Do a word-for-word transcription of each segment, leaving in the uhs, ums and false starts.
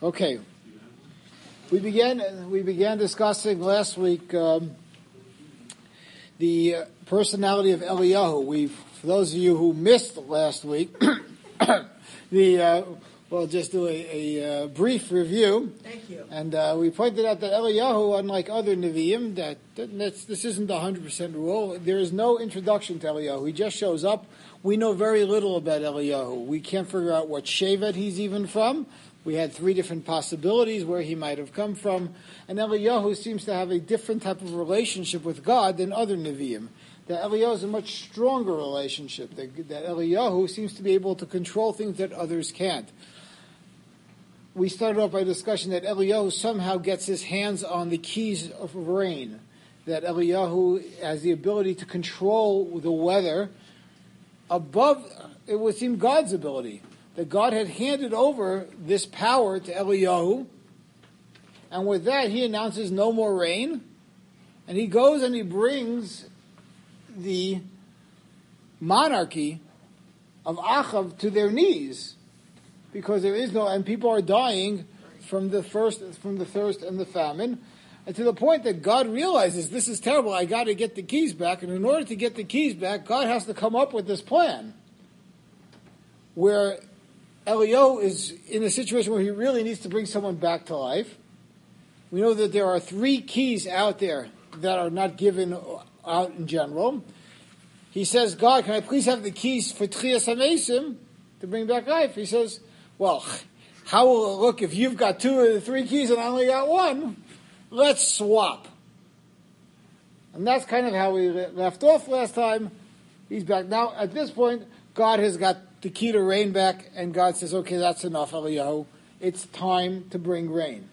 Okay, we began we began discussing last week um, the personality of Eliyahu. We, for those of you who missed last week, the uh, we'll just do a, a uh, brief review. Thank you. And uh, we pointed out that Eliyahu, unlike other Nevi'im, that, that that's, this isn't the one hundred percent rule. There is no introduction to Eliyahu. He just shows up. We know very little about Eliyahu. We can't figure out what Shevet he's even from. We had three different possibilities where he might have come from. And Eliyahu seems to have a different type of relationship with God than other Nevi'im. That Eliyahu is a much stronger relationship. That, that Eliyahu seems to be able to control things that others can't. We started off by a discussion that Eliyahu somehow gets his hands on the keys of rain. That Eliyahu has the ability to control the weather above, it would seem, God's ability. That God had handed over this power to Eliyahu, and with that he announces no more rain, and he goes and he brings the monarchy of Achav to their knees, because there is no, and people are dying from the first, from the thirst and the famine, and to the point that God realizes this is terrible. I got to get the keys back, and in order to get the keys back, God has to come up with this plan, where Eliyahu is in a situation where he really needs to bring someone back to life. We know that there are three keys out there that are not given out in general. He says, God, can I please have the keys for Tchias HaMesim to bring back life? He says, well, how will it look if you've got two of the three keys and I only got one? Let's swap. And that's kind of how we left off last time. He's back. Now, at this point, God has got the key to rain back, and God says, okay, that's enough, Eliyahu. It's time to bring rain.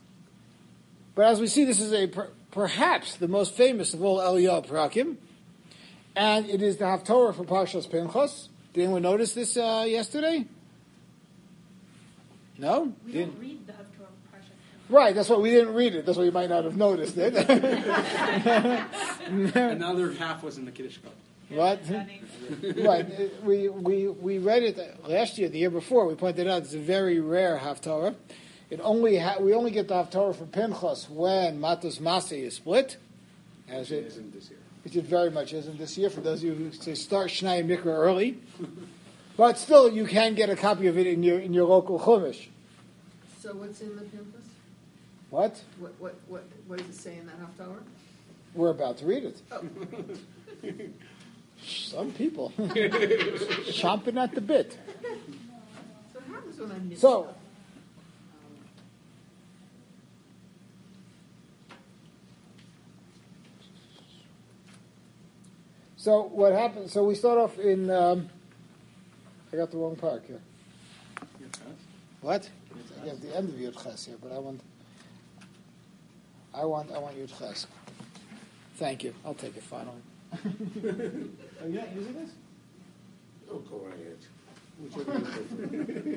But as we see, this is a per, perhaps the most famous of all Eliyahu Parakim, and it is the Haftorah for Parshas Pinchas. Did anyone notice this uh, yesterday? No? We didn't don't read the Haftorah for Parshas Pinchas. Right, that's why we didn't read it. That's why you might not have noticed it. Another half was in the Kiddush Club. What? Right. We, we we read it last year, the year before. We pointed out it's a very rare Haftarah. It only ha- we only get the Haftarah for Pinchas when Matos Maseh is split. As it isn't this year. Which it very much isn't this year for those of you who say start Shnai Mikra early. But still, you can get a copy of it in your in your local Chumash. So what's in the Pinchas? What? What what what what does it say in that Haftarah? We're about to read it. Oh. Some people chomping at the bit. So what happens when I miss So, stuff? so what happened? So we start off in. Um, I got the wrong part here. What? I have the end of Yud Ches here, but I want. I want. I want Yud Ches. Thank you. I'll take it finally. Are you not using this? Oh, go ahead. Whichever you prefer.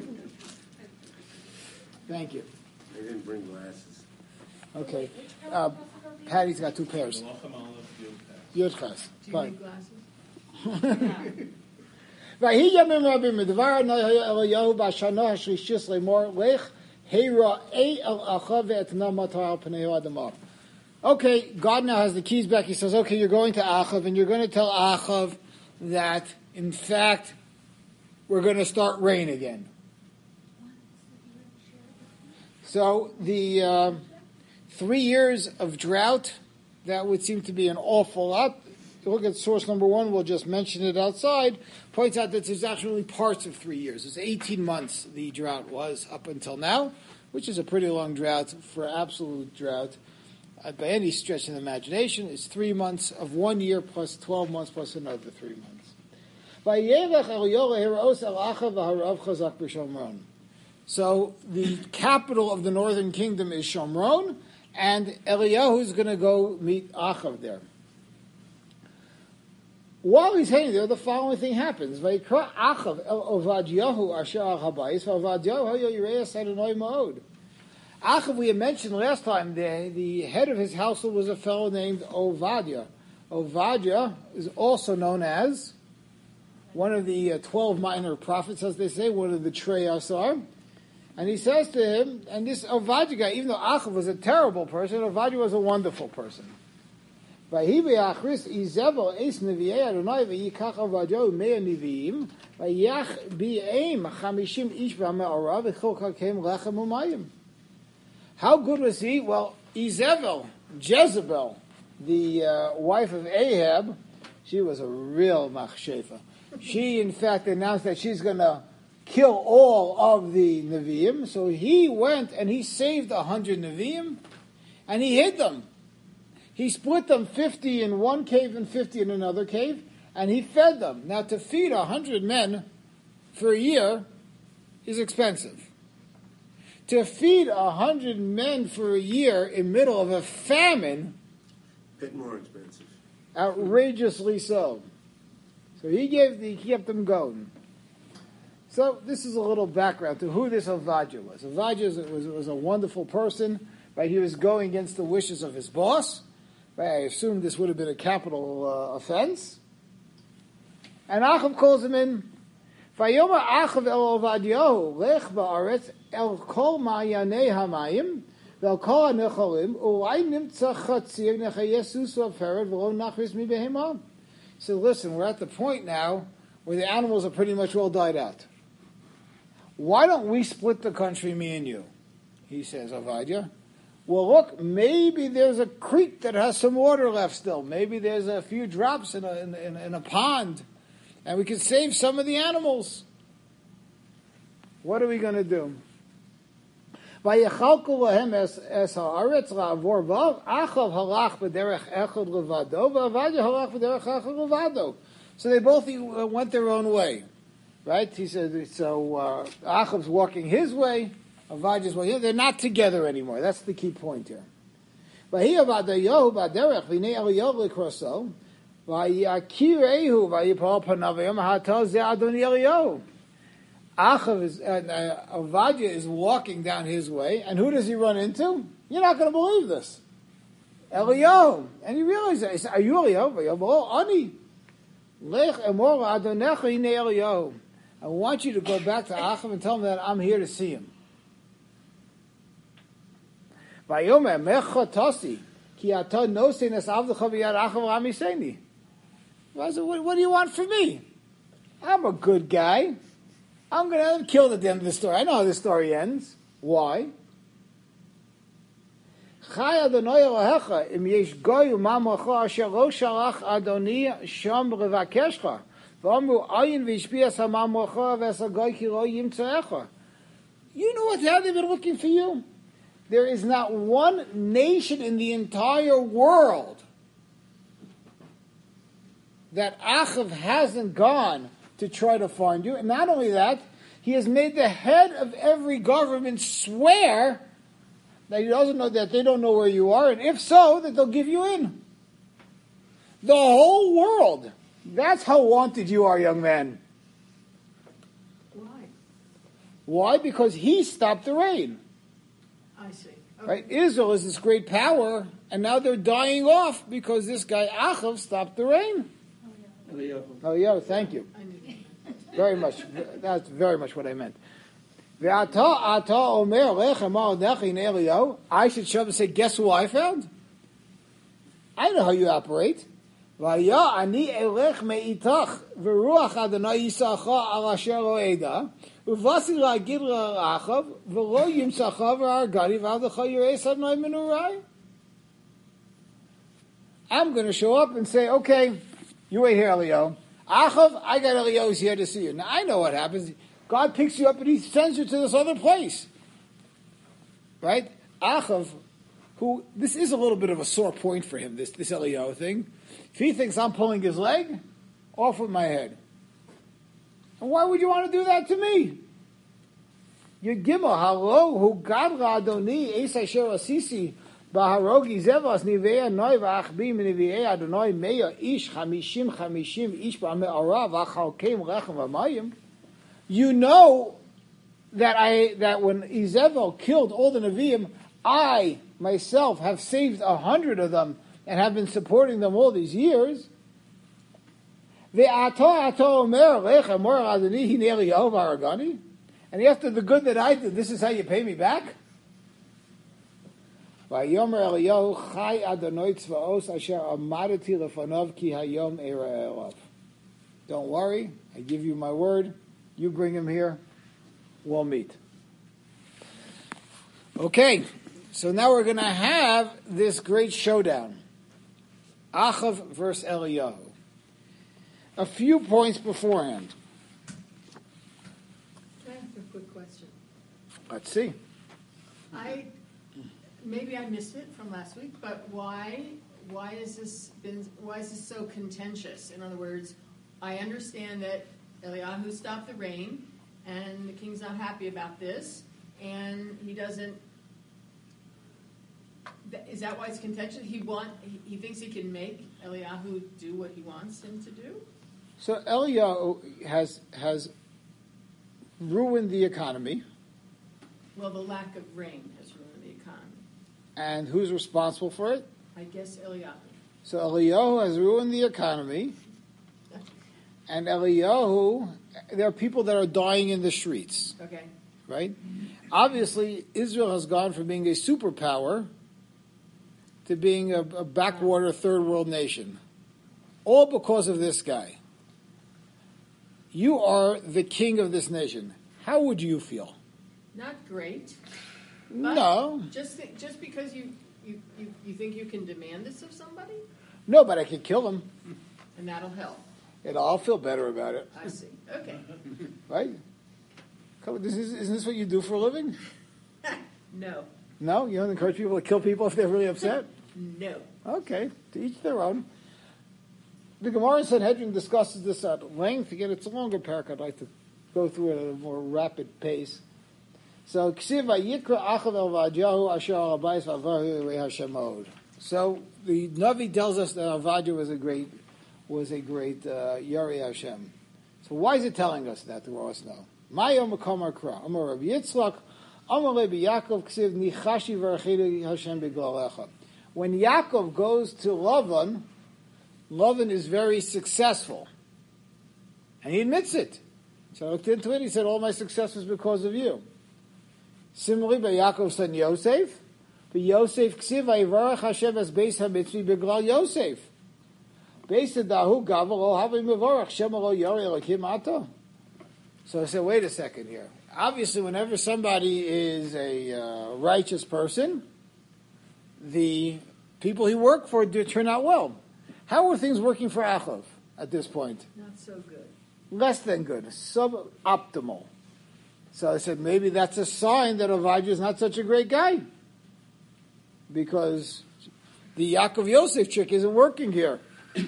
Thank you. I didn't bring glasses. Okay. Uh, Patty's got two pairs. Yud Ches. Do you Fine. need glasses? ויהי ימים רבים מדבר אליהו בשנה השלישית לאמור לך הראה אל אחיו ואתנה מטר על פני האדמה. Okay, God now has the keys back. He says, okay, you're going to Achav, and you're going to tell Achav that, in fact, we're going to start rain again. So the uh, three years of drought, that would seem to be an awful lot. If you look at source number one, we'll just mention it outside, points out that there's actually parts of three years. It's eighteen months the drought was up until now, which is a pretty long drought for absolute drought. Uh, by any stretch of the imagination, it's three months of one year plus twelve months plus another three months. So the capital of the northern kingdom is Shomron, and Eliyahu is going to go meet Achav there. While he's heading there, the following thing happens. Vayikra Achav el Ovadyahu asher al habayis, v'Ovadyahu hayo yireis Adonai ma'od. Achav, we had mentioned last time, the, the head of his household was a fellow named Ovadia. Ovadia is also known as one of the uh, twelve minor prophets, as they say, one of the Trei Asar. And he says to him, and this Ovadia guy, even though Achav was a terrible person, Ovadia was a wonderful person. Vahivi achris izevel eis nevi'ei Adonai v'yikach Ovadia u'mei nevi'im v'yach bi'eim chamishim ish v'ha'me'ora v'chol kakem lechem u'mayim. How good was he? Well, Izebel, Jezebel, the uh, wife of Ahab, she was a real machshefa. She, in fact, announced that she's going to kill all of the Nevi'im. So he went and he saved a hundred Nevi'im, and he hid them. He split them fifty in one cave and fifty in another cave, and he fed them. Now, to feed a hundred men for a year is expensive. To feed a hundred men for a year in the middle of a famine, Bit more expensive. outrageously so. So he gave, the, he kept them going. So this is a little background to who this Ovadia was. Ovadia was, was a wonderful person, right? He was going against the wishes of his boss. Right? I assume this would have been a capital uh, offense. And Achav calls him in. Vayoma Achav el Ovadiyahu lech ba'aretz el kol ma'yanei hamayim vel kol ha'necholim u'ay nimtza chatzir nechayesus v'aferet v'lo nachris mi behema. So listen, we're at the point now where the animals are pretty much all died out. Why don't we split the country, me and you? He says, Ovadia. Well, look, maybe there's a creek that has some water left still. Maybe there's a few drops in a, in, in, in a pond, and we can save some of the animals. What are we going to do? Vayechalku lahem es es haaretz la'avor vav Achav halach b'derech echad levado v'Ovadia halach b'derech echad levado. So they both went their own way, right? He said, so uh, Achav's walking his way, Ovadia's way. They're not together anymore. That's the key point here. V'hi Ovadayahu b'derech v'nei Eliyahu l'kroso v'yakir ehu v'yipol panavim ha'tol ze Adoni Eliyahu. Achav is, uh, uh, Ovadia is walking down his way, and who does he run into? You're not going to believe this. Eliyahu. And he realizes, he says, are you Eliyahu? Oh, Ani. Lech emor Adonecha hine Eliyahu. I want you to go back to Achav and tell him that I'm here to see him. Vayomer mecha tosi ki ato nosein es avdecha v'yad Achav ramiseni. What do you want from me? I'm a good guy. I'm going to have him killed at the end of the story. I know how the story ends. Why? Chai Adonai Elohecha im yesh goy u'mamocha asher lo shalach Adoni sham revakeshcha v'amru ayin v'ishpias ha'mamocha v'esagoy ki lo yimtzeecha. You know what? How they've been looking for you? There is not one nation in the entire world that Achav hasn't gone to try to find you. And not only that, he has made the head of every government swear that he doesn't know, that they don't know where you are, and if so, that they'll give you in. The whole world. That's how wanted you are, young man. Why? Why? Because he stopped the rain. I see. Okay. Right? Israel is this great power, and now they're dying off because this guy Achav stopped the rain. Eliyahu. Oh, yeah, thank you. I knew that. Very much. That's very much what I meant. I should show up and say, guess who I found? I know how you operate. I'm going to show up and say, okay, you wait here, Eliyahu. Achav, I got Eliyahu's here to see you. Now, I know what happens. God picks you up and he sends you to this other place. Right? Achav, who, this is a little bit of a sore point for him, this, this Eliyahu thing. If he thinks I'm pulling his leg, off with my head. And why would you want to do that to me? Yud Gimel, halo, hu gadra Adoni, es asher asisi, Baharogi zevas nivea noi v'achbi minivea Adonai meya ish chamishim chamishim ish ba'me'ara v'achalkeim lechem v'mayim. You know that I that when Izebel killed all the Nevi'im, I myself have saved a hundred of them and have been supporting them all these years. And And after the good that I did, this is how you pay me back? Vayomer Eliyahu Chai Adonai Tzvaos Asher Amadati Lefanov Ki Hayom Eira Elav. Don't worry, I give you my word. You bring him here, we'll meet. Okay, so now we're going to have this great showdown. Achav versus Eliyahu. A few points beforehand. Can I ask a quick question? Let's see. I, maybe I missed it from last week, but why, why is this been, why is this so contentious? In other words, I understand that Eliyahu stopped the rain, and the king's not happy about this, and he doesn't. Is that why it's contentious? He want he, he thinks he can make Eliyahu do what he wants him to do. So Eliyahu has has ruined the economy. Well, the lack of rain has ruined the economy. And who's responsible for it? I guess Eliyahu. So Eliyahu has ruined the economy. And Eliyahu, there are people that are dying in the streets. Okay. Right? Obviously, Israel has gone from being a superpower to being a, a backwater third world nation. All because of this guy. You are the king of this nation. How would you feel? Not great. But No. Just th- just because you, you, you, you think you can demand this of somebody, No, but I could kill him. and that'll help. And I'll feel better about it. I see. Okay. Right? Come on, this is, isn't this what you do for a living? No. No? You don't encourage people to kill people if they're really upset? No. Okay, to each their own. The Gemara in Sanhedrin discusses this at length. Again, it's a longer parak. I'd like to go through it at a more rapid pace. So, Ksiv Vayikra Achav El Vadyahu Asher Al Habayis V'Avahu Elei Hashem Od. So the Navi tells us that Avadia was a great, was a great uh, Yarei Hashem. So why is it telling us that to let us know? Ma'yom Makom Akra Amar Rabbi Yitzchak Amar Lebi Yaakov Ksiv Nichashi V'Archei Hashem B'Glalecha. When Yaakov goes to Lavan, Lavan is very successful. And he admits it. So I looked into it, he said, all my success was because of you. Similarly, by Yaakov's son Yosef, but Yosef ksiv vayvarach Hashem as beis hamitzvi beglal Yosef. Beis dahu gavel lo havi mevarach Shem lo yori elokim ato. So I said, wait a second here. Obviously, whenever somebody is a uh, righteous person, the people he worked for do turn out well. How are things working for Achav at this point? Not so good. Less than good, suboptimal. So I said, maybe that's a sign that Avadia is not such a great guy. Because the Yaakov Yosef trick isn't working here.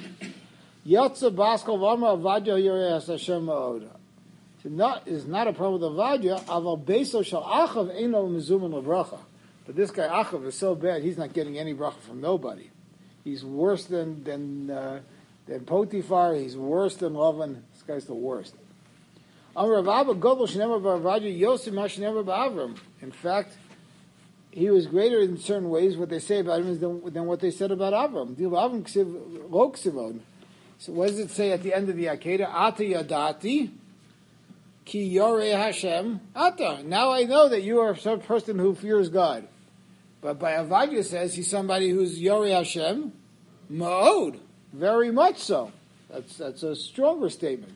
Yotza Baskal Vama Avadia Yoreh Hashem Ma'od. Not is not a problem with Avadia. Aval Beso Shal Achav Eino Mizuman LeBracha. But this guy Achav is so bad, he's not getting any bracha from nobody. He's worse than than uh, than Potiphar. He's worse than Lavan. This guy's the worst. In fact, he was greater in certain ways. What they say about him is than, than what they said about Avram. So what does it say at the end of the Akedah? Ata yadati ki yorei Hashem ata. Now I know that you are some person who fears God. But by Avadia says he's somebody who's yorei Hashem ma'od. Very much so. That's that's a stronger statement.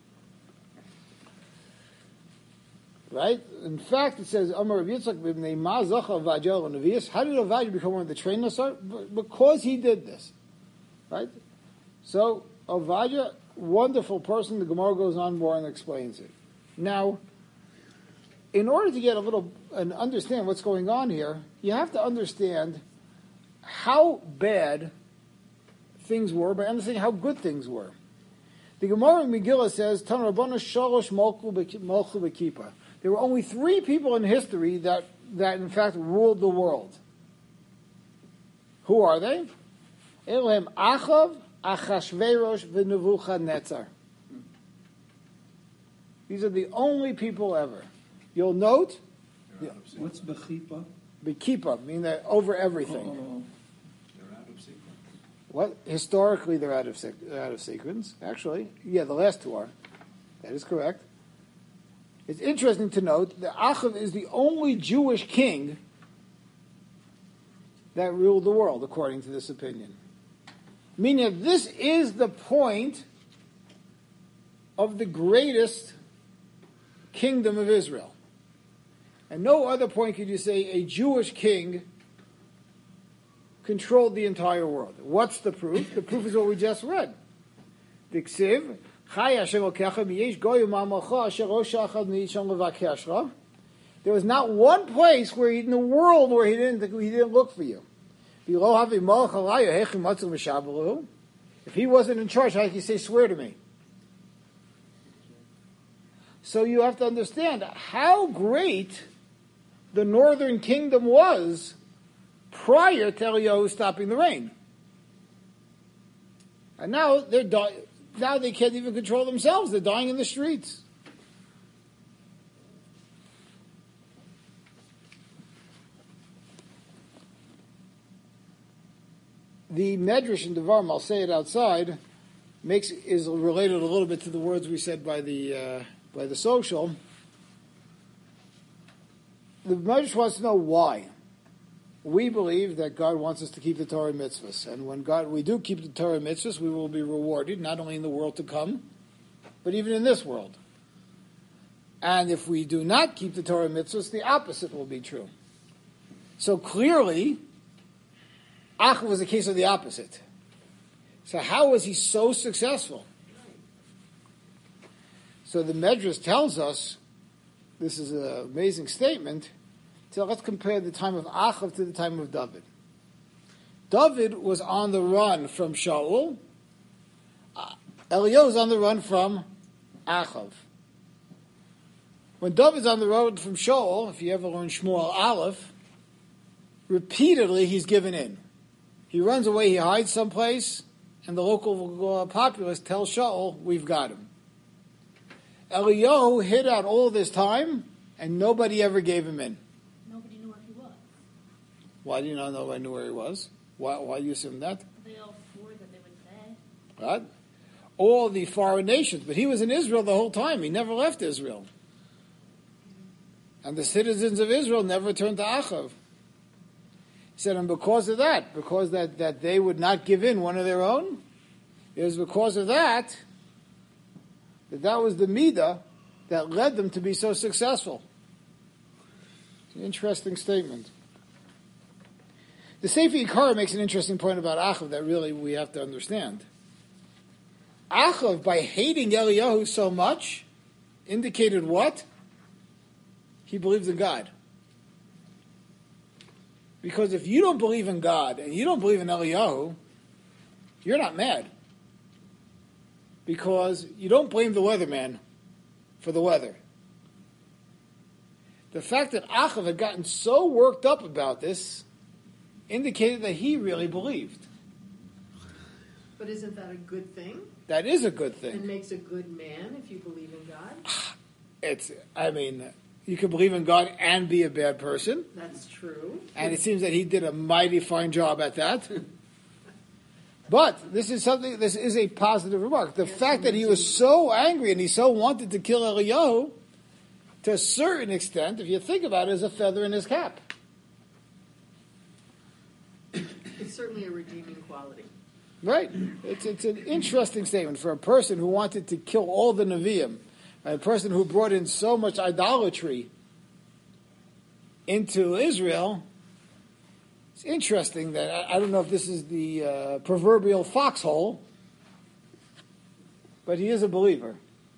Right? In fact, it says, Amar Rav Yitzchak, how did Avadia become one of the trainers? Because he did this. Right? So, Avadia, wonderful person. The Gemara goes on more and explains it. Now, in order to get a little, and understand what's going on here, you have to understand how bad things were by understanding how good things were. The Gemara in Megillah says, Tan Rabbana Shalosh Molchu B'Kippah. There were only three people in history that, that in fact ruled the world. Who are they? Elohim Achav, Achashverosh, v'Nebuchadnezzar. These are the only people ever. You'll note, What's Bechipa? B'Kippah, meaning they're over everything. Oh, They're out of sequence. What? Historically, they're out of sec- out of sequence. Actually, yeah, the last two are. That is correct. It's interesting to note that Achav is the only Jewish king that ruled the world, according to this opinion. Meaning, this is the point of the greatest kingdom of Israel. And no other point could you say a Jewish king controlled the entire world. What's the proof? The proof is what we just read. The Ksiv, there was not one place where he, in the world where he didn't he didn't look for you. If he wasn't in charge, how could you say, swear to me? So you have to understand how great the northern kingdom was prior to Eliyahu stopping the rain. And now they're di- now they can't even control themselves. They're dying in the streets. The Medrash in Devarim, I'll say it outside, makes is related a little bit to the words we said by the uh, by the social. The Medrash wants to know why. We believe that God wants us to keep the Torah mitzvahs, and when God we do keep the Torah mitzvahs, we will be rewarded not only in the world to come, but even in this world. And if we do not keep the Torah mitzvahs, the opposite will be true. So clearly, Achav was a case of the opposite. So how was he so successful? So the Medrash tells us, this is an amazing statement, so let's compare the time of Achav to the time of David. David was on the run from Shaul. Eliyahu was on the run from Achav. When David's on the road from Shaul, if you ever learn Shmuel Aleph, repeatedly he's given in. He runs away, he hides someplace, and the local uh, populace tells Shaul, we've got him. Eliyahu hid out all this time, and nobody ever gave him in. Nobody knew where he was. Why do you not know nobody knew where he was? Why, why do you assume that? They all swore that they would say. Right? All the foreign nations, but he was in Israel the whole time. He never left Israel. And the citizens of Israel never turned to Achav. He said, and because of that, because that, that they would not give in one of their own, it was because of that, that that was the midah that led them to be so successful. It's an interesting statement. The Sefer Yikara makes an interesting point about Achav that really we have to understand. Achav, by hating Eliyahu so much, indicated what? He believes in God. Because if you don't believe in God and you don't believe in Eliyahu, you're not mad. Because you don't blame the weatherman for the weather. The fact that Achav had gotten so worked up about this indicated that he really believed. But isn't that a good thing? That is a good thing. And makes a good man if you believe in God? It's, I mean, you can believe in God and be a bad person. That's true. And it seems that he did a mighty fine job at that. But this is something, this is a positive remark. The yes, fact that he was so angry and he so wanted to kill Eliyahu, to a certain extent, if you think about it, is a feather in his cap. It's certainly a redeeming quality. Right. It's it's an interesting statement for a person who wanted to kill all the Nevi'im, a person who brought in so much idolatry into Israel. It's interesting that, I, I don't know if this is the uh, proverbial foxhole, but he is a believer.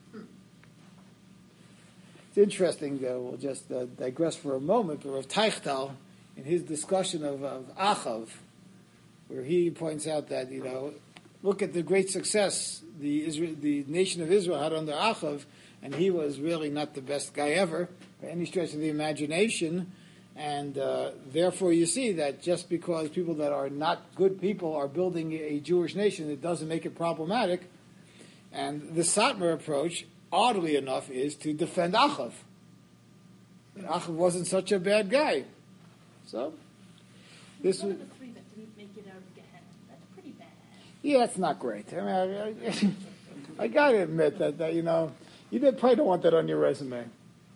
It's interesting, uh, we'll just uh, digress for a moment, but Rav Teichtal, in his discussion of, of Achav, where he points out that, you know, look at the great success the Israel, the nation of Israel had under Achav, and he was really not the best guy ever, by any stretch of the imagination, and uh, therefore you see that just because people that are not good people are building a Jewish nation, it doesn't make it problematic. And the Satmar approach, oddly enough, is to defend Achav. And Achav wasn't such a bad guy. So, this was... Yeah, that's not great. I mean, I, I, I got to admit that, that, you know, you probably don't want that on your resume.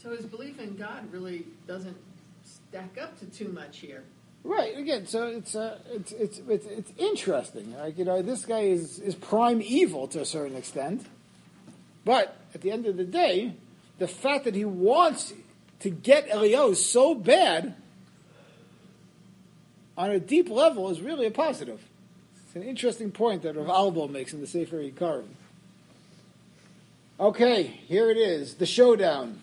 So his belief in God really doesn't stack up to too much here. Right. Again, so it's uh, it's, it's it's it's interesting. Like, you know, this guy is is prime evil to a certain extent, but at the end of the day, the fact that he wants to get Eliyahu so bad on a deep level is really a positive. It's an interesting point that Rav Albo makes in the Sefer Yikarim. Okay, here it is, the showdown.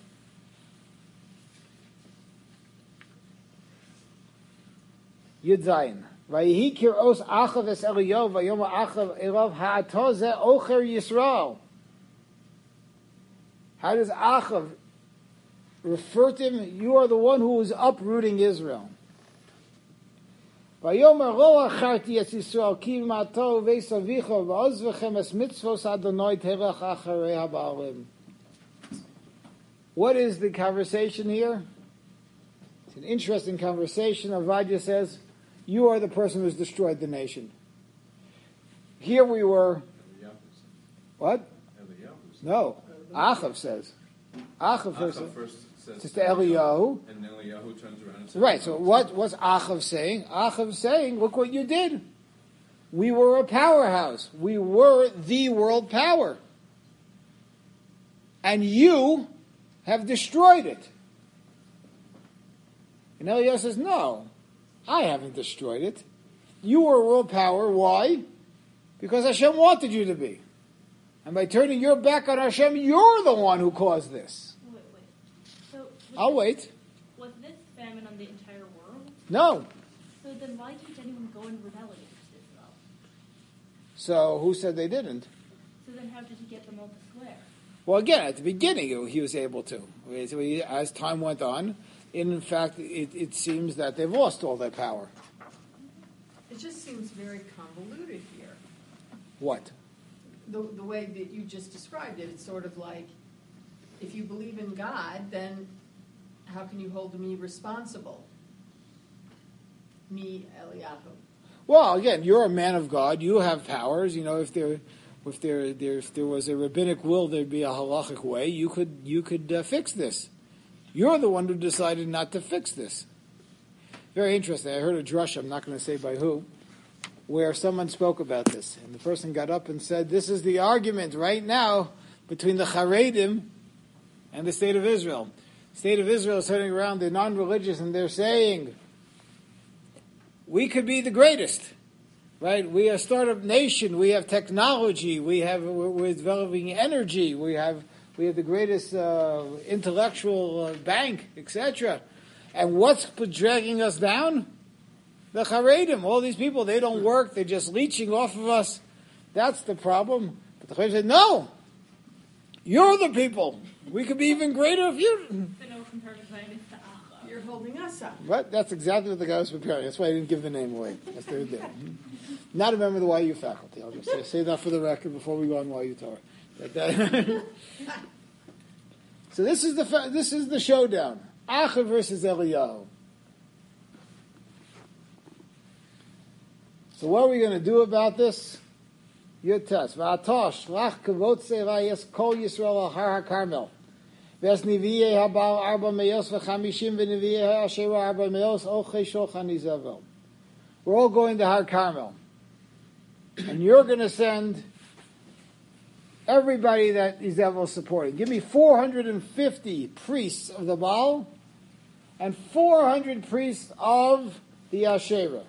Yud Zayin. Vayihi kiros achav es Eliyahu vayom achav elav ha'ato ze ocher Yisrael. How does Achav refer to him? You are the one who is uprooting Israel. Vayomer lo acharti es Yisrael ki mato veisavicha v'ozvechem es mitzvos Adonai terach acharei haba'alim. What is the conversation here? It's an interesting conversation. Avadia says, you are the person who's destroyed the nation. Here we were. What? No. Achav says. Achav first, Achav first says says to Eliyahu. And Eliyahu turns around and says, Right, so what was Achav saying? Achav saying, look what you did. We were a powerhouse. We were the world power. And you have destroyed it. And Eliyahu says, no, I haven't destroyed it. You were world power. Why? Because Hashem wanted you to be. And by turning your back on Hashem, you're the one who caused this. Wait, wait. So was I'll this, wait. Was this famine on the entire world? No. So then why didn't anyone go and rebel against Israel? So who said they didn't? So then how did he get them all to swear? Well, again, at the beginning, he was able to. As time went on, in fact, it, it seems that they've lost all their power. It just seems very convoluted here. What? The, the way that you just described it, it's sort of like, if you believe in God, then how can you hold me responsible? Me, Eliyahu. Well, again, you're a man of God. You have powers. You know, if there, if there, there, if there was a rabbinic will, there'd be a halachic way. You could, you could uh, fix this. You're the one who decided not to fix this. Very interesting. I heard a drush. I'm not going to say by who, where someone spoke about this, and the person got up and said, "This is the argument right now between the Haredim and the state of Israel. The state of Israel is turning around; they're non-religious, and they're saying, we could be the greatest, right? We are a startup nation. We have technology. We have we're, we're developing energy. We have we have the greatest uh, intellectual uh, bank, et cetera. And what's dragging us down? The Haredim. All these people, they don't work. They're just leeching off of us. That's the problem. But the Haredim said, no, you're the people. We could be even greater if you. So no comparative advantage to Achav. You're holding us up. But that's exactly what the guy was preparing. That's why I didn't give the name away. That's what they did. Not a member of the Y U faculty. I'll just say, say that for the record before we go on Y U Torah. But that- so this is the fa- this is the showdown. Achav versus Eliyahu. So what are we going to do about this? Your test. V'atosh lach kavot seirayes kol Yisrael al har HaKarmel. Ves niviyei habal arba meos v'chamishim v'niviyei ha'asheru arba meos ochei shochan izavel. We're all going to Har Carmel. And you're going to send everybody that Izavel is supporting. Give me four hundred fifty priests of the Baal and four hundred priests of the Asherah.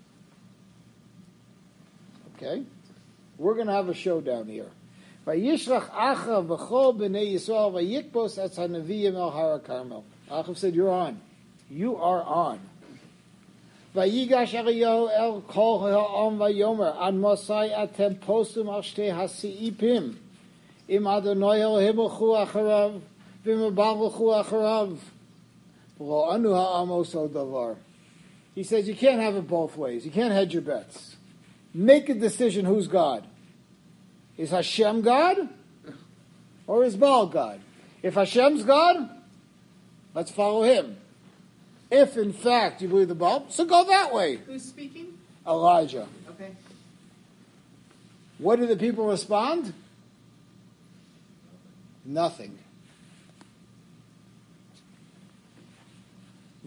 Okay? We're going to have a showdown here. Vayishlach Achav b'chol b'nei Yisrael vayikbos etz hanaviyim el Har Carmel. Achav said, you're on. You are on. Vayigash Eliyahu el kol ha'am vayomer ad mosai atem postum al shtei hasi'ipim im Adonai Elohim u'chu acharav v'im abal u'chu acharav v'lo anu ha'am oso davar. He says you can't have it both ways. You can't hedge your bets. Make a decision who's God. Is Hashem God? Or is Baal God? If Hashem's God, let's follow him. If, in fact, you believe the Baal, so go that way. Who's speaking? Elijah. Okay. What do the people respond? Nothing.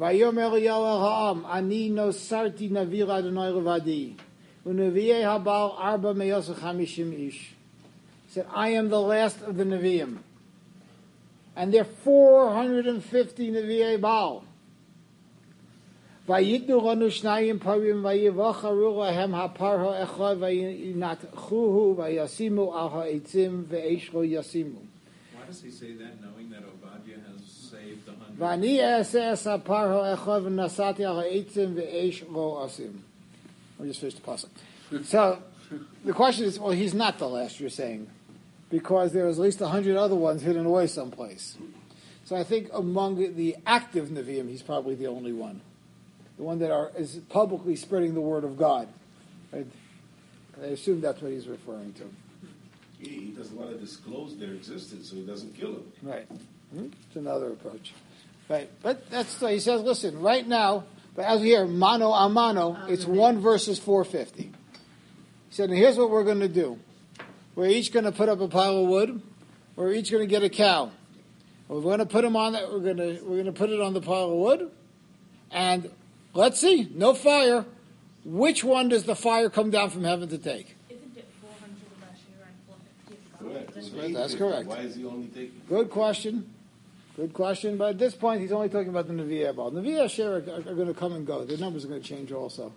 Vayomer Eliyahu el ha'am, ani nosarti navir Adonai levadi, u'nevi'ei habal arba meyos v'chamishim ish. He said, I am the last of the Nevi'im. And there are four hundred fifty Nevi'ei Baal. Vayitnu lanu shnayim parim vayivacharu lahem hapar ha'echad vayinatchuhu vayasimu al ha'etzim ve'esh lo yasimu. Why does he say that, knowing that Obadiah has saved the hundred? Vani eseh es hapar ha'echad v'nasati al ha'etzim ve'esh lo asim. I'll just finish the passage. So, the question is, well, he's not the last, you're saying, because there was at least a hundred other ones hidden away someplace. So I think among the active Nevi'im, he's probably the only one. The one that are, is publicly spreading the word of God. Right? I assume that's what he's referring to. He, he doesn't want to disclose their existence, so he doesn't kill them. Right. Hmm? It's another approach. Right. But that's, so he says, listen, right now, but as we hear, mano a mano, it's one versus four fifty. He said, and here's what we're going to do. We're each going to put up a pile of wood. We're each going to get a cow. We're going to put them on that. We're going to, we're going to put it on the pile of wood. And let's see, no fire. Which one does the fire come down from heaven to take? Isn't it four hundred of Asherah and four fifty of God? Correct. That's correct. Why is he only taking? Good question. Good question. But at this point, he's only talking about the Nevi'ei Baal. Nevi'ei Asher are, are going to come and go. Their numbers are going to change also.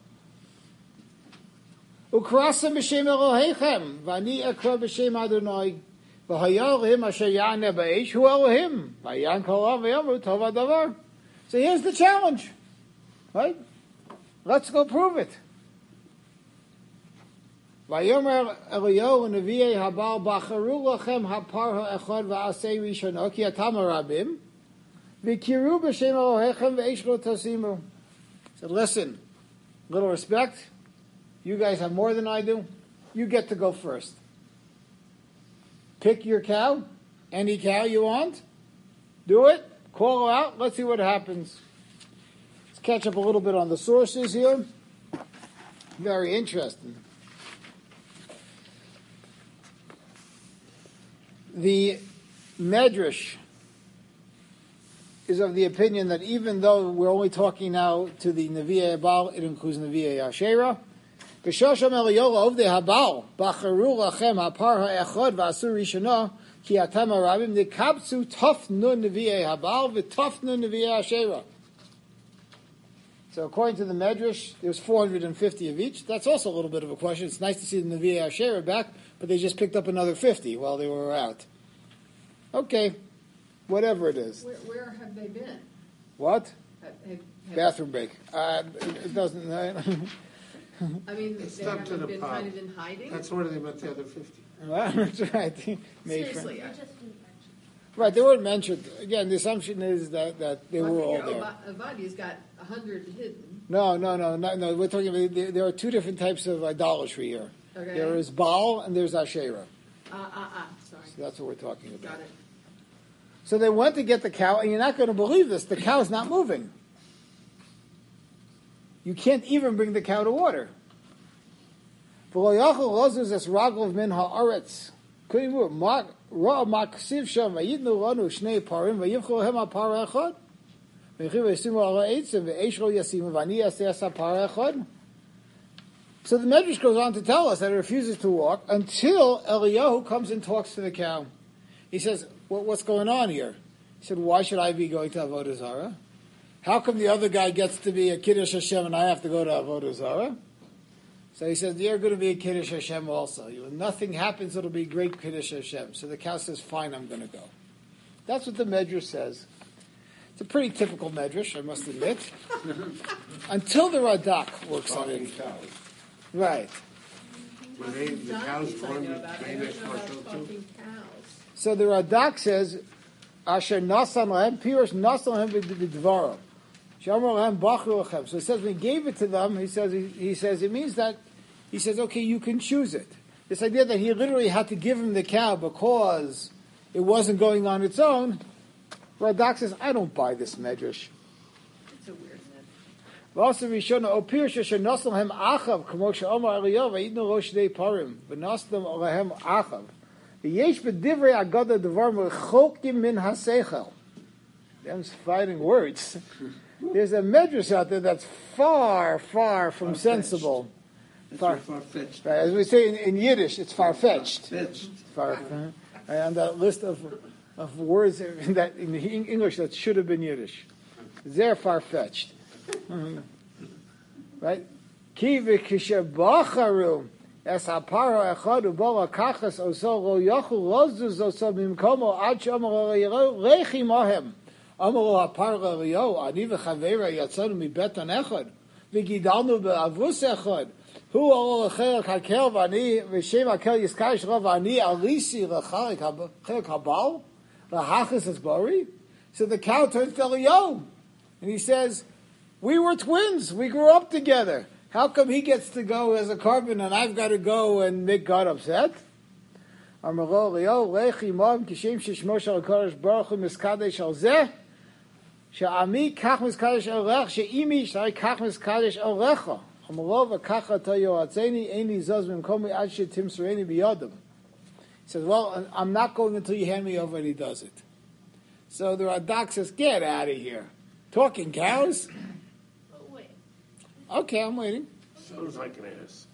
Ukrasem b'shem Elohechem, v'ani ekra b'shem Adonai, v'haya Elohim asher ya'aneh ba'esh, hu Elohim, v'yan kol v'yamru tov hadavar. So here's the challenge. Right? Let's go prove it. Vayomer Eliyahu Nevi'ei Habal Bacharu Lachem Hapar Ha'echad Va'asei Rishona Ki Atam Rabim V'kiru B'Shem Elohechem V'Eish Lo Tasimu. Said, listen, little respect. You guys have more than I do. You get to go first. Pick your cow, any cow you want. Do it. Call her out. Let's see what happens. Let's catch up a little bit on the sources here. Very interesting. The Medrash is of the opinion that even though we're only talking now to the Nevi'ei Baal, it includes Nevi'ei Asherah. K'shosham Eliyahu of the Habal, Bacharu Lachem Hapar Ha'echad V'Asur Rishonah Ki Atam Harabim Nikabtzu Taf Nun Nevi'ei Habal V'Taf Nun Nevi'ei Asherah. So according to the Medrash, there's four hundred fifty of each. That's also a little bit of a question. It's nice to see the Nevi'ei Asherah back, but they just picked up another fifty while they were out. Okay, whatever it is. Where, where have they been? What? Have, have, have, Bathroom break. Uh, it, it doesn't... Uh, I mean, It's they up haven't to the been pub. kind of in hiding? That's where they met the other fifty. well, that's right. Made Seriously. They I- just didn't mention. Right, they weren't mentioned. Again, the assumption is that, that they Well, were I all figure there. Oba- Obadiah's got a hundred hidden. No, no, no, no, no. We're talking about, there, there are two different types of idolatry here. Okay. There is Baal and there's Asherah. Ah, ah, ah, sorry. So that's what we're talking about. Got it. So they went to get the cow, and you're not going to believe this. The cow's not moving. You can't even bring the cow to water. V'lo yachol lozuz es raglav min ha'aretz. Couldn't move. Ra maksiv sham v'yitnu lanu shnei parim v'yivchol hem ha'par echad. V'yichiv v'yisimu ala eitzim v'eish lo yasimu v'ani yaseh es ha'par echad. So the Medrash goes on to tell us that it refuses to walk until Eliyahu comes and talks to the cow. He says, what, what's going on here? He said, why should I be going to Avodah Zarah? How come the other guy gets to be a Kiddush Hashem and I have to go to Avodah Zarah? So he says, you're going to be a Kiddush Hashem also. When nothing happens, it'll be great Kiddush Hashem. So the cow says, fine, I'm going to go. That's what the Medrash says. It's a pretty typical Medrash, I must admit. Until the Radak works on it. Right. Were they, the cows Donkeys I born know with about. I Bnei don't know about Shloshel too? talking cows. So the Radak says, Asher nasan lahem, pirush nasan lahem b'dvarim. Shamar lahem bachru lachem. So it says when he gave it to them, he says, he, he says, it means that, he says, okay, you can choose it. This idea that he literally had to give him the cow because it wasn't going on its own, Radak says, I don't buy this Medrash. It's a weird myth. Also, Rishona, O pirush asher nasan lahem achav, kamo she'omar Eliyahu, v'yidnu lo shnei parim, v'nastam lahem achav. Yesh b'divrei agada devar mechokim min hasechel. Them's fighting words. there's a medrash out there that's far, far from Far-fetched. sensible. That's Far- far fetched. Right, as we say in, in Yiddish, it's far-fetched. Fetched. Far, right, on that list of of words that in English that should have been Yiddish. They're far-fetched. Mhm. Right? Ki v'kishabacharu es haparo echad u'bala kachas oso lo yochul lozuz oso bimkomo ad she'amar rechi mohem. Amar lo haparo le'yo ani v'chavera yatzanu mibetan echad v'gidalnu be'avus echad hu alo l'chelik hakel v'ani v'shem hakel yiskarish lo v'ani alisi l'chelik habal l'hachas es bari. So the cow turns to Eliyahu and he says, we were twins. We grew up together. How come he gets to go as a carbon and I've got to go and make God upset? Amar lo Eliyahu lechi mohem kishem sheshmo shel HaKadosh Baruch Hu miskadesh al zeh she'ami kach miskadesh elech she'imi shlai kach miskadesh elecha amar lo v'kach ata yoatzeni eini zos b'mkomi ad shetimsereni biyodam. He says, well, I'm not going until you hand me over, and he does it. So the Radak says, get out of here. Talking cows? But wait. Okay, I'm waiting. Sounds like an ass.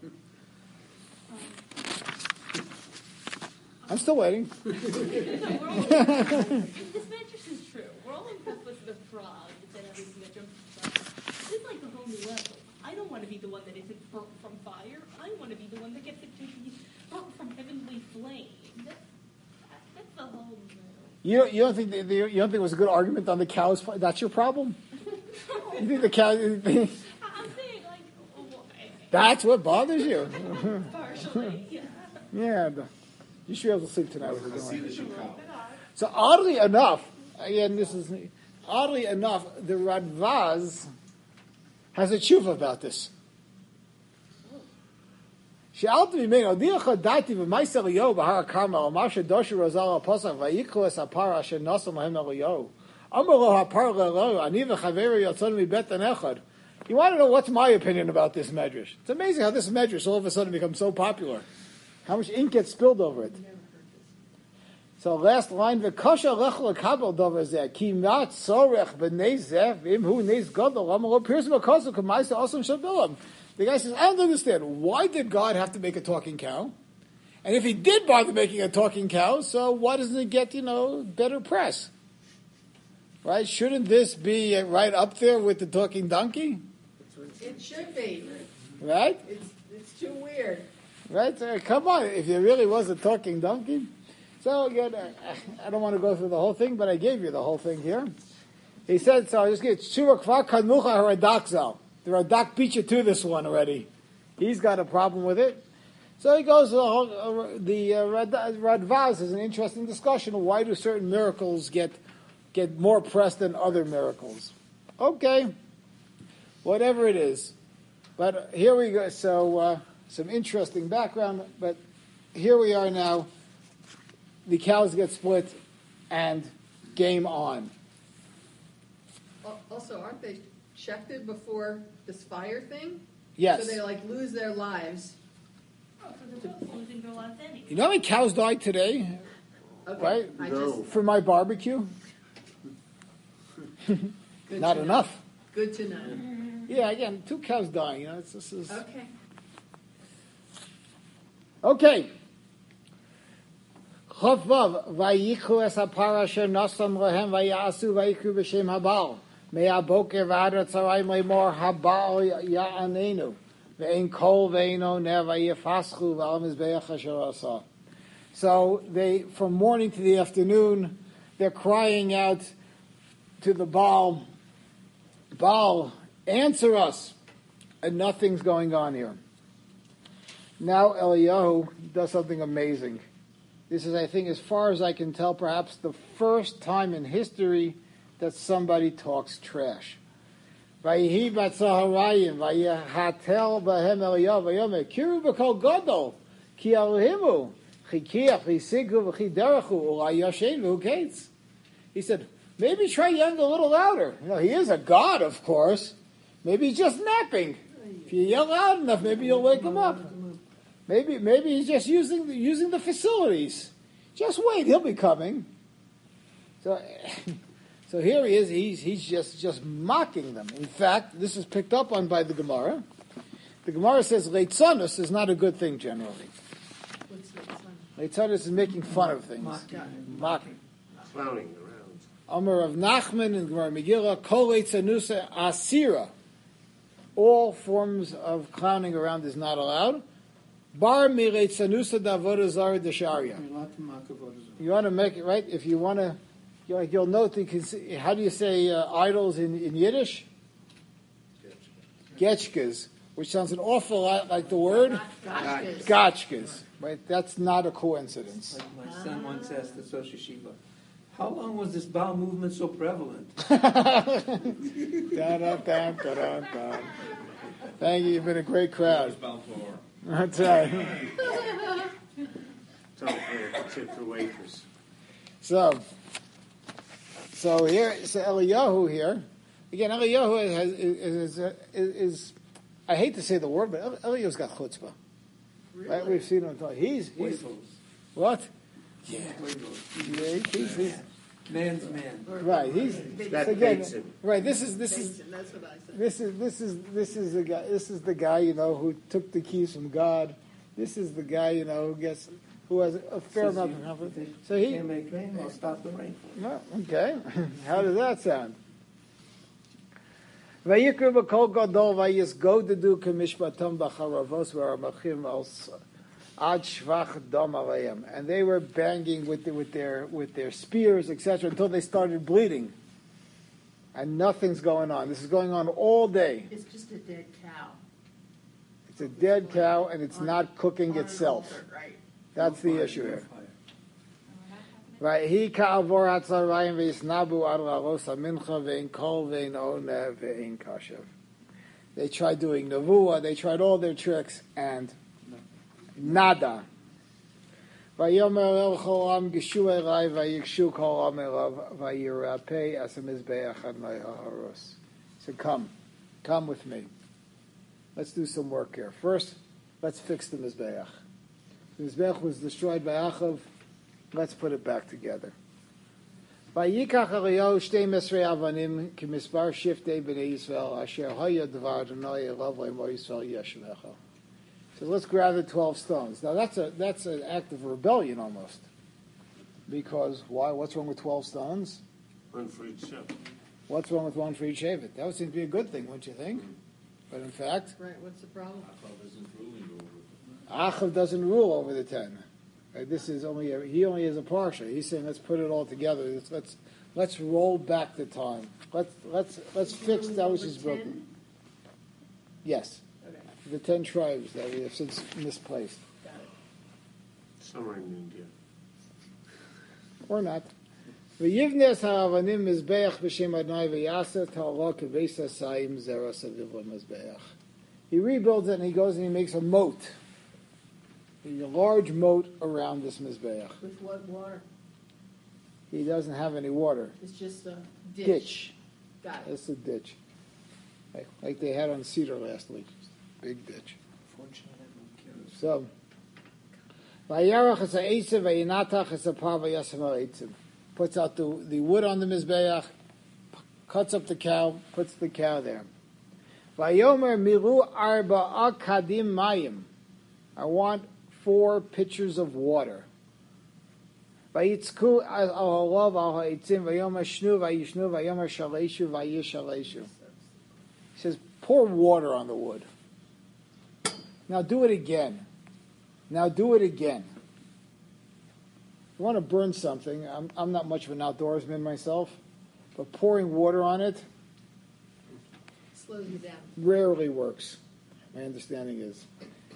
I'm still waiting. No, we're all if this metric is true, we're all impressed with the frog and everything that jumps from the frog. This is like a whole new level. I don't want to be the one that isn't burnt from fire. I want to be the one that gets to be burnt from heavenly flame. That, that's the whole new. You don't, you don't think the, the, you don't think it was a good argument on the cows? That's your problem. You think the cow? I'm saying like, oh, That's what bothers you. partially, yeah. Yeah, the, you should be able to sleep tonight. With it going. Hasidic cow. So oddly enough, again, this is oddly enough, the Radvaz has a tshuva about this. She'alti mimenu odiach dati v'maisel Eliyahu b'har Karmel amar shedoshu rozal ha'posach vayiklu es hapara asher nosam lahem Eliyahu amar lo hapara le'Eliyahu ani v'chaveri yotzonu mibetan echad. You want to know what's my opinion about this medrash? It's amazing how this medrash all of a sudden becomes so popular. How much ink gets spilled over it. So last line, v'kosha lech lekabel dover zeh ki mat sorech b'nei zeh v'im hu neis gadol amar lo pirs v'kosu k'maisa osam shabilam. The guy says, I don't understand. Why did God have to make a talking cow? And if he did bother making a talking cow, so why doesn't it get, you know, better press? Right? Shouldn't this be right up there with the talking donkey? It should be. Right? It's it's too weird. Right? So, come on. If there really was a talking donkey. So, again, I don't want to go through the whole thing, but I gave you the whole thing here. He said, so I just get Shura Kvar Kanucha Haradakzal. The Radak beat you to this one already. He's got a problem with it. So he goes, uh, uh, the uh, Rad- Radvaz is an interesting discussion of why do certain miracles get get more press than other miracles. Okay, whatever it is. But here we go. So uh, some interesting background, but here we are now. The cows get split and game on. Al- Also, aren't they shechted before this fire thing? Yes. So they like lose their lives. Oh, so they're both losing their lives anyway. You know how many cows died today? Okay. Right? I No. just For my barbecue? good Not to enough. Know. Good to know. Yeah, again, two cows dying. You know, it's, this is Okay. okay. Chofvav vayikhu es hapara asher nasam lehem vayasu vayikhu b'shem habal me'aboker v'ad tzarayim le'mor habal ya'anenu ve'en kol ve'eno ner vayifaschu v'al mizbeach asher asa. So they, from morning to the afternoon, they're crying out to the Baal, Baal, answer us, and nothing's going on here. Now Eliyahu does something amazing. This is, I think, as far as I can tell, perhaps the first time in history that somebody talks trash. Vayihi batzaharayim, vayihatel bahem Eliyahu, vayomer, kiru b'kol gadol, ki Elohimu, chikiach, v'sigu, v'chiderachu, ulai yashenu kates. He said, maybe try yelling a little louder. You know, he is a god, of course. Maybe he's just napping. If you yell loud enough, maybe you'll wake him up. Maybe maybe he's just using the, using the facilities. Just wait, he'll be coming. So, so So here he is. He's he's just just mocking them. In fact, this is picked up on by the Gemara. The Gemara says leitzanus is not a good thing generally. What's the one? Leitzanus is making fun of things, mocking. Clowning around. Amar of Nachman and Gemara Megillah, kol leitzanusa asira. All forms of clowning around is not allowed. Bar mi leitzanusa davoda zara desharia. You want to make it right? If you want to, you like you'll note the cons- how do you say uh, idols in, in Yiddish? Getchkas, which sounds an awful lot like the word Gotchkas. gotchkas. Right? That's not a coincidence. Like my son once asked the Rosh Yeshiva, how long was this Baal movement so prevalent? Dun, dun, dun, dun, dun, dun. Thank you. You've been a great crowd. Balfour. That's right. Tell for tip for waitress. So, so here, so Eliyahu here. Again, Eliyahu has, is, is, is, is, I hate to say the word, but Eliyahu's got chutzpah. Really? Right? We've seen him. He's, he's Huevos. what? Yeah. Yeah, he's, he's, Man's man. right. He's That again. bakes him. Right. This is this is Basin, that's what I said. this is this is this is the guy. This is the guy you know who took the keys from God. This is the guy you know who gets who has a fair Says amount you- of confidence. if So they he. can't make rain, I'll stop the rain. Well, okay. How does that sound? Vayikru b'kol gadol vayisgodedu k'mishpatam b'charavos v'aramachim al ad shvach dam alayim, and they were banging with the, with their with their spears, et cetera, until they started bleeding, and nothing's going on. This is going on all day. It's just a dead cow. It's a dead cow, and it's On- not cooking on an itself. altar, right. That's No the fire, issue no here. fire. Right, he ka'avor hatzarayim ve'isnabu ad la'aros ha'mincha ve'in kol ve'in ona ve'in kashav. They tried doing nevuah, they tried all their tricks, and nada. Vayomer el chol am geshu elai vayikshu kol am elav vayirapei as a mizbeach adnai ha'aros. So come, come with me. Let's do some work here. First, let's fix the mizbeach. The mizbeach was destroyed by Achav. Let's put it back together. Vayikach Eliyahu shtei mesrei avanim k'misbar shiftei b'nei Yisrael asher haya dvar Adonai elav le'mo Yisrael yeshvecha. So let's grab the twelve stones. Now that's a that's an act of rebellion almost. Because why? What's wrong with twelve stones? One for each ship. What's wrong with one for each Shevet? That would seem to be a good thing, wouldn't you think? But in fact, Right, what's the problem? Achav isn't ruling over it. Achav doesn't rule over the ten. Right, this is only a, he only is a parsha. He's saying let's put it all together. Let's let's, let's roll back the time. Let's let's let's fix that which is Over ten? broken. Yes, Okay, the ten tribes that we have since misplaced, got it. Somewhere in India. or not. V'yivnes ha'avanim mizbeach b'shem Adonai v'yaseh ta'ala k'veis ha'sayim zera saviv le'mizbeach. He rebuilds it and he goes and he makes a moat, a large moat around this mizbeach. With what water? He doesn't have any water. It's just a ditch. Ditch. Got it. That's a ditch. Like, like they had on Cedar last week. Big ditch. Fortunately, I don't care. So, Vayarach es ha'etziv, vayinatach es ha'par v'yasem ha'etziv. Puts out the, the wood on the Mizbeach, cuts up the cow, puts the cow there. Vayomer miru arba akadim mayim. I want four pitchers of water. Vayitzku al ha'olav al ha'etzim, vayomer shnu, vayishnu, vayomer shaleshu, vayishaleshu. He says, pour water on the wood. Now do it again. Now do it again. You want to burn something. I'm, I'm not much of an outdoorsman myself, but pouring water on it Slows you down. rarely works. My understanding is.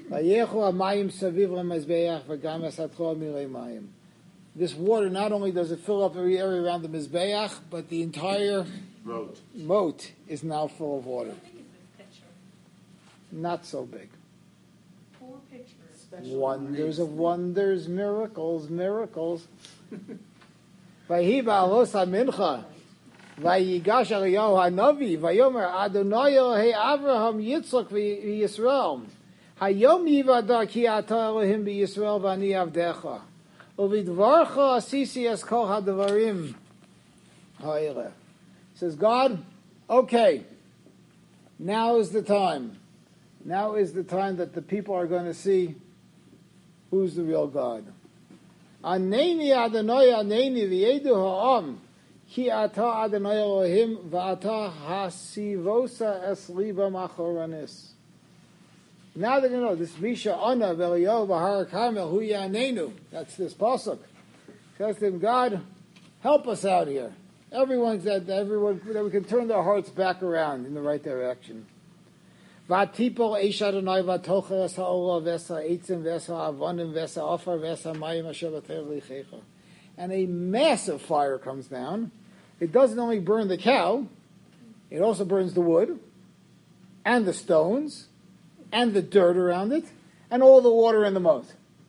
This water, not only does it fill up every area around the Mizbeach, but the entire Road. moat is now full of water. How big is this picture? Not so big. Four pictures. Special. Wonders of wonders, miracles, miracles. Vayhi ba'alos ha'mincha, vayigash Eliyahu hanavi, vayomer Adonai Elohei Avraham, Yitzchak v'Yisrael, hayom yivadar ki ata Elohim b'Yisrael v'ani avdecha, uvidvarcha asisi es kol hadavarim ha'eleh. Says God, okay, now is the time. Now is the time that the people are going to see who's the real God. Aneni Adonai Aneni v'yedu ha'am ki ata Adonai Elohim v'ata hasivosa es liba machoranis. Now they're going to know this Misha Ana v'Eliyahu v'Har Carmel hu yanenu. That's this pasuk. Says to him, God, help us out here. Everyone said everyone that we can turn their hearts back around in the right direction. Vatipol eish Adonai vatocher es ha'ola v'esa eitzim v'esa avonim v'esa ofar v'esa mayim asher b'tev lichecha. And a massive fire comes down. It doesn't only burn the cow, it also burns the wood, and the stones, and the dirt around it, and all the water in the moat.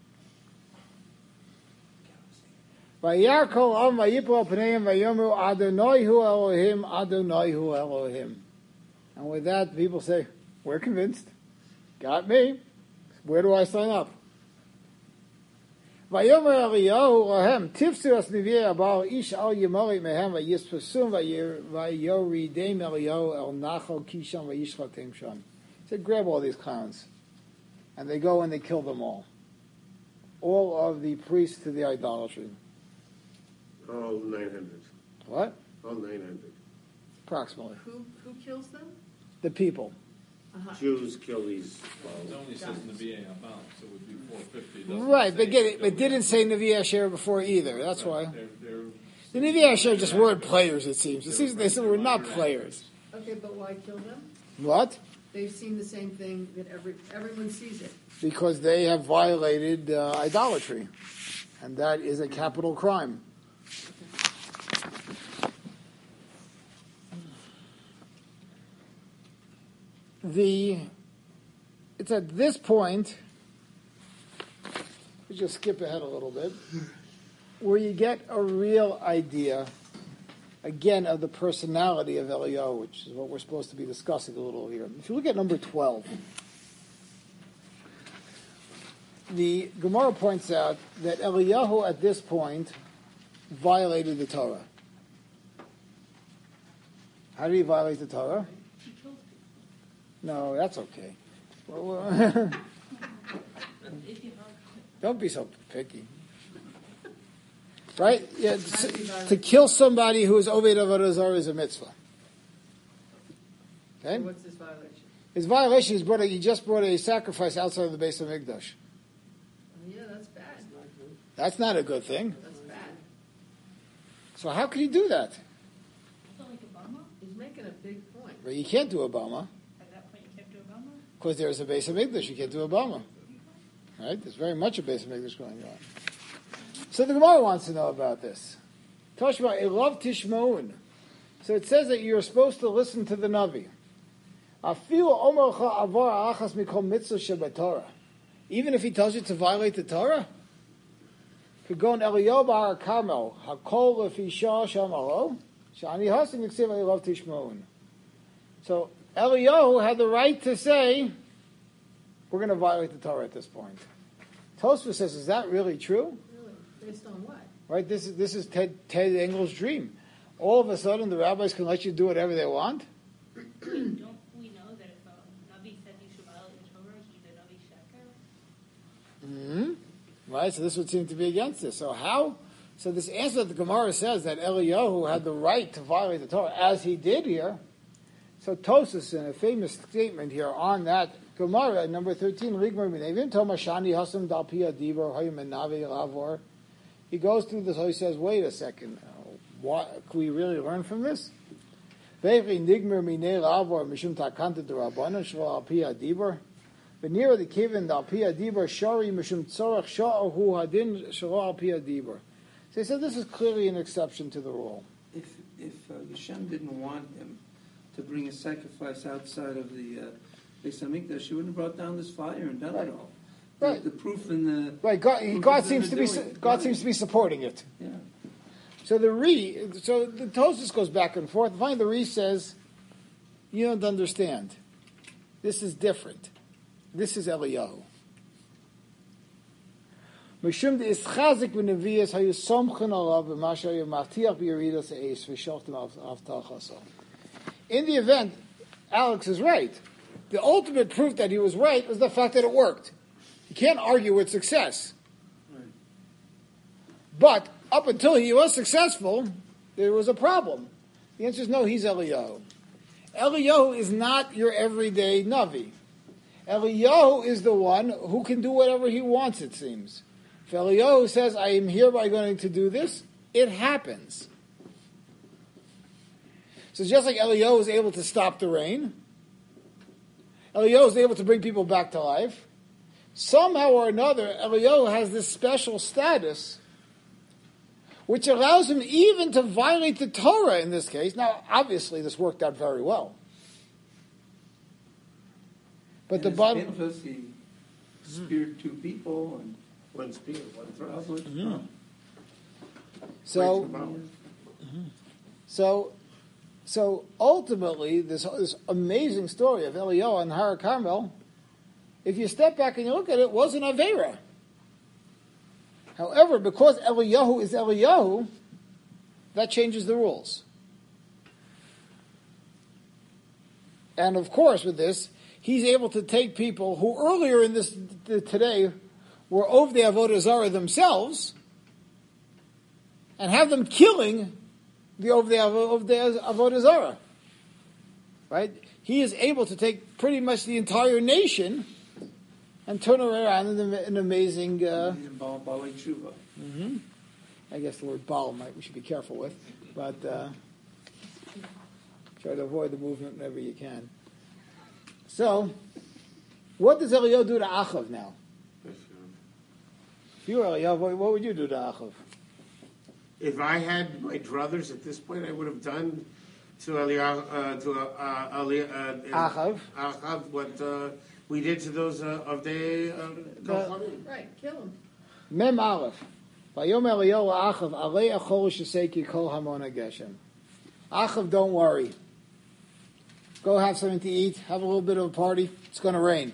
Vayarkol am vayipol pneim vayomru Adonai hu Elohim, Adonai hu Elohim. And with that, people say, we're convinced. Got me. Where do I sign up? Vayomer Eliyahu lahem tifsu as nevi'ei abal ish al yemori mehem vayispasum vayoridem Eliyahu el nachal kisham vayishchatem sham. He said, grab all these clowns. And they go and they kill them all. All of the priests to the idolatry. All nine hundred. What? All nine hundred. Approximately. Who, who kills them? The people. Uh-huh. Jews kill these. It only says Nevi'ei Abal, so it would be four fifty. Right, but get it, but didn't say Nevi Asher before either. That's why. They're, they're, The Nevi Asher just weren't players, it seems. It seems they said we're not players. Okay, but why kill them? What? They've seen the same thing that every everyone sees it. Because they have violated uh, idolatry. And that is a capital crime. The, it's at this point, we just skip ahead a little bit, where you get a real idea, again, of the personality of Eliyahu, which is what we're supposed to be discussing a little here. If you look at number twelve, the Gemara points out that Eliyahu at this point violated the Torah. How did he violate the Torah? No, that's okay. Don't be so picky. Right? Yeah, to, to kill somebody who is Oved Avodah Zarah is a mitzvah. Okay? What's his violation? His violation is brought a, he just brought a sacrifice outside of the base of Mikdash. Oh, yeah, that's bad. That's not a good thing. That's bad. So how can you do that? He's making a big point. Well, you can't do Obama. At that point, you can't do Obama? Because there's a base of Mikdash. You can't do Obama. Right? There's very much a base of Mikdash going on. So the Gemara wants to know about this. Tashma, Elav Tishmoun. So it says that you're supposed to listen to the Navi. Even if he tells you to violate the Torah? Could go in Eliyahu Bar Carmel, Hakol Lefisha Shamalo, Shani Hasim Yiksiv Elav Tishmoun. So Eliyahu had the right to say, we're going to violate the Torah at this point. Tosfos says, is that really true? Really? Based on what? Right, this is this is Ted, Ted Engel's dream. All of a sudden, the rabbis can let you do whatever they want. Don't we know that if a Navi said you should violate the Torah, he's a Navi Sheker? Mm-hmm. Right, so this would seem to be against this. So how? So this answer that the Gemara says that Eliyahu had the right to violate the Torah, as he did here. So Tosfos, in a famous statement here on that Gemara, number thirteen, Rigmar B'Nevim, Tomashani Hasam Dalpia Dibor Hayim Navi Lavor. He goes through this. He says, "Wait a second. Uh, what can we really learn from this?" Ve'ri Nigmer Minei Lavor Mishum Takanta D'Rabbanan Shlo Alpia Dibor. V'nira the Kivin Dalpia Dibor Shari Mishum Tzorach Sha'ahu Hadin Shlo Alpia Dibor. So he said this is clearly an exception to the rule. If if uh, Hashem didn't want him to bring a sacrifice outside of the uh, Beis Hamikdash, he wouldn't have brought down this fire and done Right. it all. Right. The, the proof in the Right, God, proof God is in seems the to be doing. God Right. seems to be supporting it. Yeah. So the Re, so the Tosfos goes back and forth. Finally, the Re says, "You don't understand. This is different. This is Eliyahu." Mishum de ischazik b'nevias hayu somchen alav b'masha hayu maftiach b'yeridas ha'es v'shoftem avtachasa. In the event, Alex is right. The ultimate proof that he was right was the fact that it worked. You can't argue with success. Right. But up until he was successful, there was a problem. The answer is no, he's Eliyahu. Eliyahu is not your everyday Navi. Eliyahu is the one who can do whatever he wants, it seems. If Eliyahu says, I am hereby going to do this, it happens. So just like Eliyahu is able to stop the rain, Eliyahu is able to bring people back to life, somehow or another, Eliyahu has this special status which allows him even to violate the Torah in this case. Now, obviously, this worked out very well. But And the his bottom... Pinchas, he speared two people and One spear, one thrust. published. Mhm. So, Breaks the power. so, so ultimately, this, this amazing story of Eliyahu and Har Carmel, if you step back and you look at it, was an Avera. However, because Eliyahu is Eliyahu, that changes the rules. And of course, with this, he's able to take people who earlier in this today were over the Avodah Zarah themselves and have them killing the over the Avodah Zarah. Right? He is able to take pretty much the entire nation and turn it around in an amazing... Uh, He's in Baal Balei Tshuva. Mm-hmm. I guess the word Baal might we should be careful with, but uh, try to avoid the movement whenever you can. So, what does Eliyahu do to Achav now? If you were Eliyahu, what what would you do to Achav? If I had my druthers at this point, I would have done to Eliyahu, uh, to uh, Eli, uh, Achav. Achav what uh, we did to those uh, of the uh, Kohanim. Right, kill him. Mem Aleph. Vayom Eliyahu Achav alei achol sheseki kol hamon hageshem. Achav, don't worry. Go have something to eat. Have a little bit of a party. It's going to rain.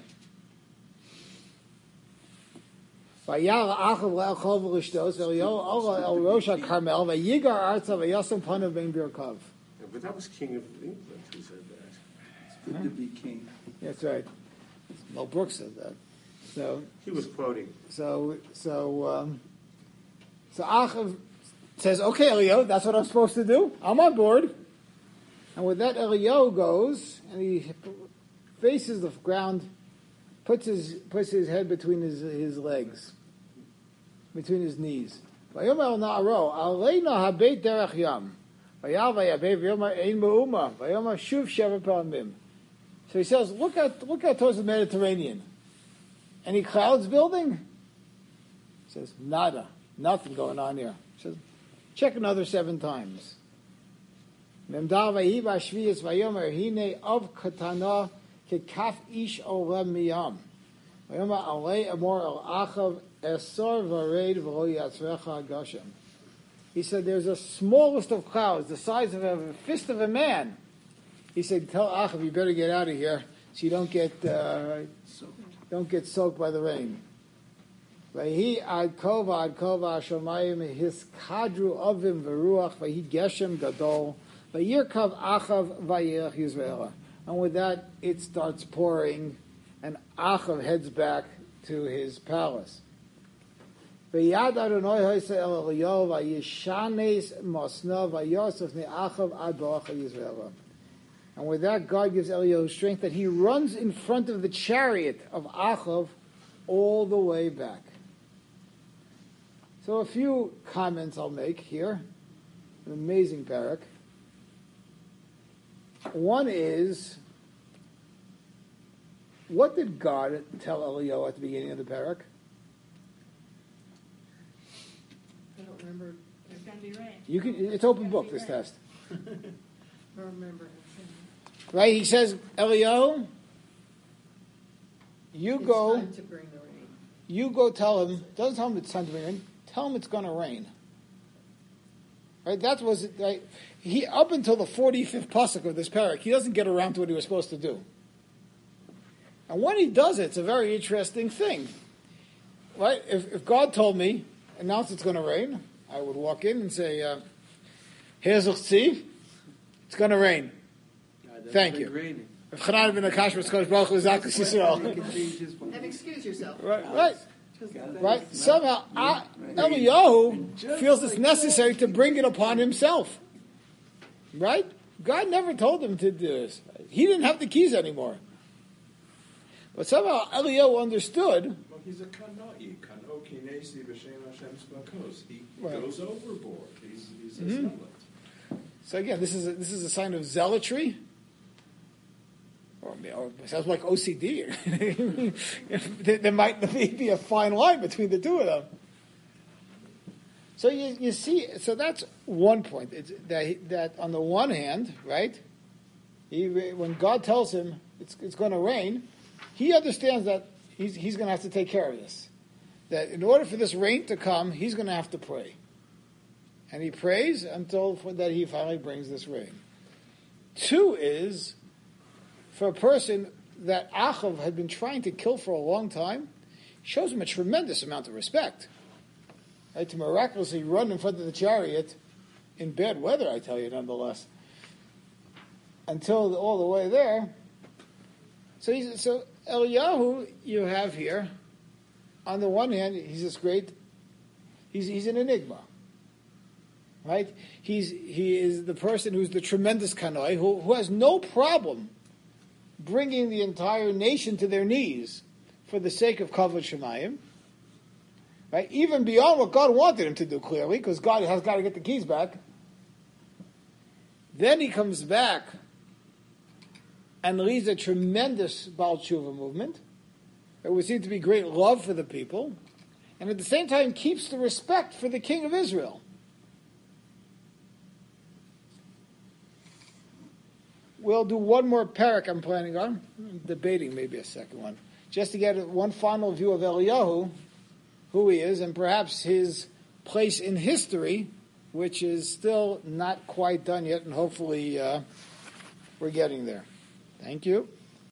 Vayal Achav le'achol v'lishtos Eliyahu ola el rosh hakarmel vayigar artza vayasam panav ben birkav. Yeah, but that was King of England who said that. It's good to be king. That's right. Mel Brooks said that. So, He was quoting. so, so, um, so Achav says, "Okay, Eliyahu, that's what I'm supposed to do. I'm on board." And with that, Eliyahu goes and he faces the ground, puts his puts his head between his his legs, between his knees. Vayomer na'aro aleina habeit derech yam. Vayal vayabei vayomer ein me'uma. Vayomer shuv sheva palamim. So he says, look out, look out towards the Mediterranean. Any clouds building? He says, nada, nothing going on here. He says, check another seven times. Memdar vayi v'ashviyas vayomer hine av katana kekaf ish olem miyam. Vayomer alei amor el achav esor vareid v'lo yatzrecha agashem. He said, there's a smallest of clouds, the size of a fist of a man. He said, tell Achav, you better get out of here so you don't get uh, don't get soaked by the rain. Vahi ad kova ad kova shomayim his kadru avim veruach vahi geshem gadol vayirkav Achav vayirach Yisrael. And with that, it starts pouring, and Achav heads back to his palace. Vayad Adonai ha'isa el Eliyahu vayishanes mosna vayosef ne'achav ad ba'acha Yisrael. And with that, God gives Eliyahu strength that he runs in front of the chariot of Achav all the way back. So a few comments I'll make here. An amazing parak. One is, what did God tell Eliyahu at the beginning of the parak? I don't remember. There's going to be rain. You can. It's open book, this test. I don't remember. Right? He says, Eliyahu, you It's go, time to bring the rain. you go tell him, doesn't tell him it's time to rain, tell him it's going to rain. Right? That was, right? He, up until the forty-fifth pasuk of this parak, he doesn't get around to what he was supposed to do. And when he does it, it's a very interesting thing. right? If, if God told me, announce it's going to rain, I would walk in and say, uh, here's Tzvi, it's going to rain. Thank you. Raining. If Chanan ben Akash was Kodesh Baruch Hu Zakas Yisrael. And excuse yourself. Right, right. Right? Somehow, uh, Eliyahu feels it's necessary to bring it upon himself. Right? God never told him to do this. He didn't have the keys anymore. But somehow Eliyahu understood. Well, he's a kanoi. Kano kinesi b'shem Hashem's bakos. He Right. goes overboard. He's, he's a Mhm. zealot. So again, this is a, this is a sign of zealotry. Or, or it sounds like O C D. there, there might be a fine line between the two of them. So you, you see, so that's one point. It's that, he, that on the one hand, right, he, when God tells him it's, it's going to rain, he understands that he's, he's going to have to take care of this. That in order for this rain to come, he's going to have to pray. And he prays until that he finally brings this rain. Two is, for a person that Achav had been trying to kill for a long time, shows him a tremendous amount of respect. Right, to miraculously run in front of the chariot in bad weather, I tell you, nonetheless, until all the way there. So, he's, so Eliyahu, you have here, on the one hand, he's this great, he's he's an enigma, right? He's he is the person who's the tremendous kanoi, who who has no problem bringing the entire nation to their knees for the sake of Kavod Shemayim. Right? Even beyond what God wanted him to do, clearly, because God has got to get the keys back. Then he comes back and leads a tremendous Baal Tshuva movement. There would seem to be great love for the people, and at the same time keeps the respect for the king of Israel. We'll do one more parak I'm planning on. I'm debating maybe a second one. Just to get one final view of Eliyahu, who he is, and perhaps his place in history, which is still not quite done yet, and hopefully uh, we're getting there. Thank you.